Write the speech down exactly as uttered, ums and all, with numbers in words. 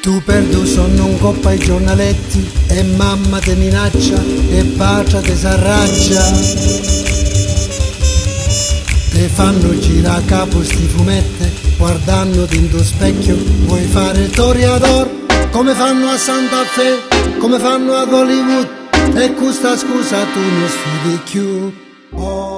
Tu perdi sonno un coppa ai giornaletti e mamma te minaccia e patria te s'arraggia. Te fanno girare a capo sti fumette, guardandoti in tuo specchio vuoi fare il toreador, come fanno a Santa Fe, come fanno ad Hollywood, e questa scusa tu non studi più. Oh.